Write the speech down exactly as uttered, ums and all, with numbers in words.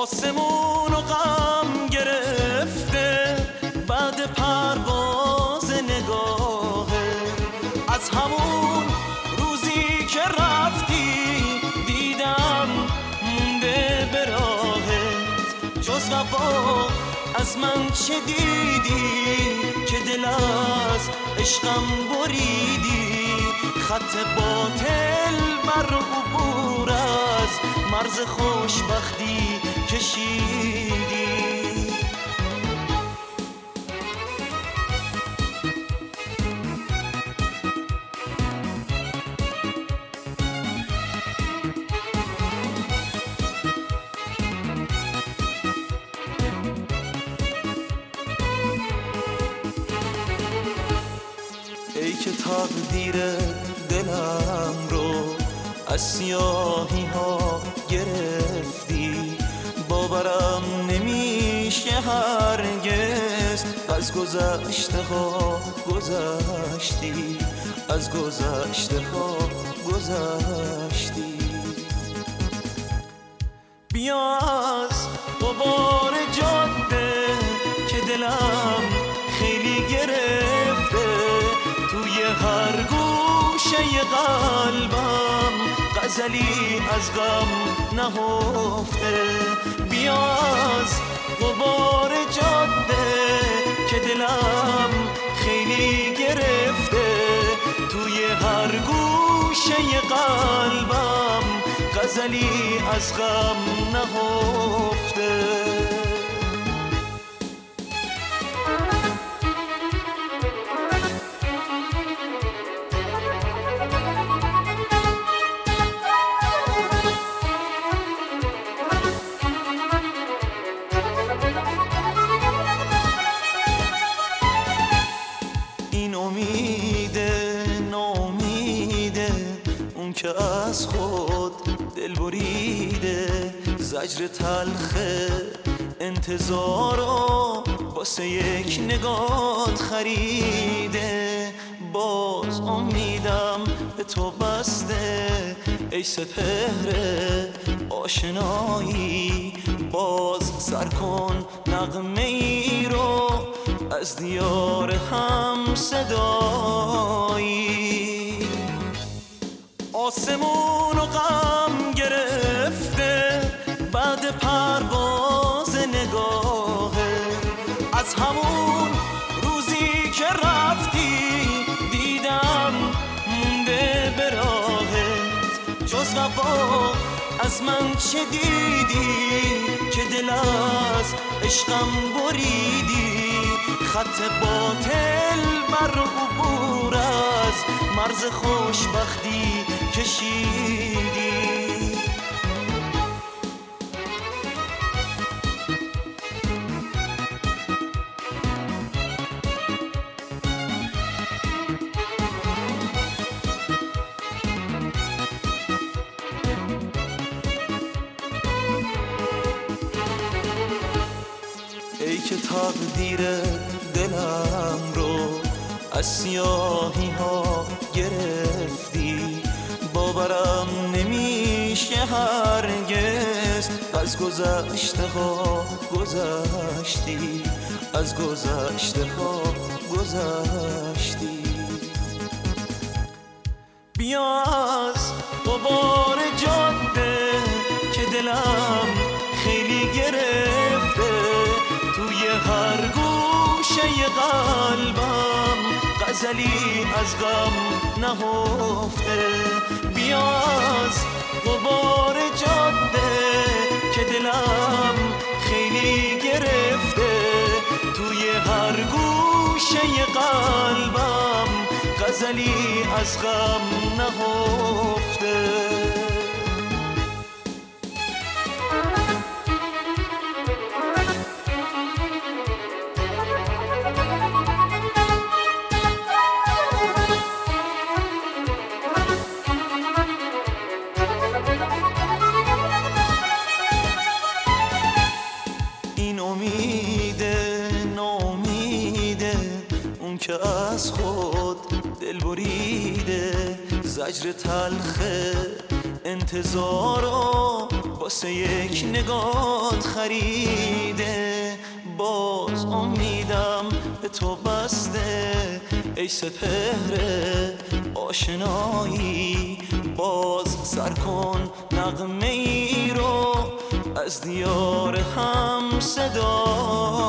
آسمون و غم گرفته بعد پرواز نگاهه، از همون روزی که رفتی دیدم مونده به راهت، جز وفا از من چه دیدی که دل از عشقم بریدی، خط باطل بر عبور از مرز خوشبختی کشیدی. ای که تقدیر دلم رو از سیاهی ها گرفتی، باورم نمیشه هرگز از گذشته ها گذشتی، از گذشته ها گذشتی. بیا از غبار جاده که دلم خیلی گرفته، توی هر گوشه قلبم غزلی از غم نهفته. بیا از غبار جاده که دلم خیلی گرفته، توی هر گوشه قلبم غزلی از غم نهفته. این امیده نامیده اون که از خود دل بریده، زجر تلخ انتظارو واسه یک نگات خریده. باز امیدم به تو بسته ای سپهر آشنایی، باز سر کن نغمه ای رو از دیار هم صدایی. آسمون و غم گرفته بعد پرواز نگاهه، از همون روزی که رفتی دیدم مونده به راهت، جز وفا از من چه دیدی که دل از عشقم بریدی، خط باطل بر عبور از مرز خوشبختی کشیدی. ای که تقدیر دلم رو از سیاهی ها گرفتی، باورم نمیشه هرگز از گذشته ها گذشتی، از گذشته ها گذشتی. بیا از غبار جاده که دلم خیلی گرفته، توی هر گوشه قلبم غزلی از غم نهفته. بیا از غبار جاده که دلم خیلی گرفته، توی هر گوشه قلبم غزلی از غم نهفته. این امیده نامیده اون که از خود دل بریده، زجر تلخ انتظارو واسه یک نگات خریده. باز امیدم به تو بسته ای سپهر آشنایی. باز سر کن نغمه ای رو از دیار هم صدا.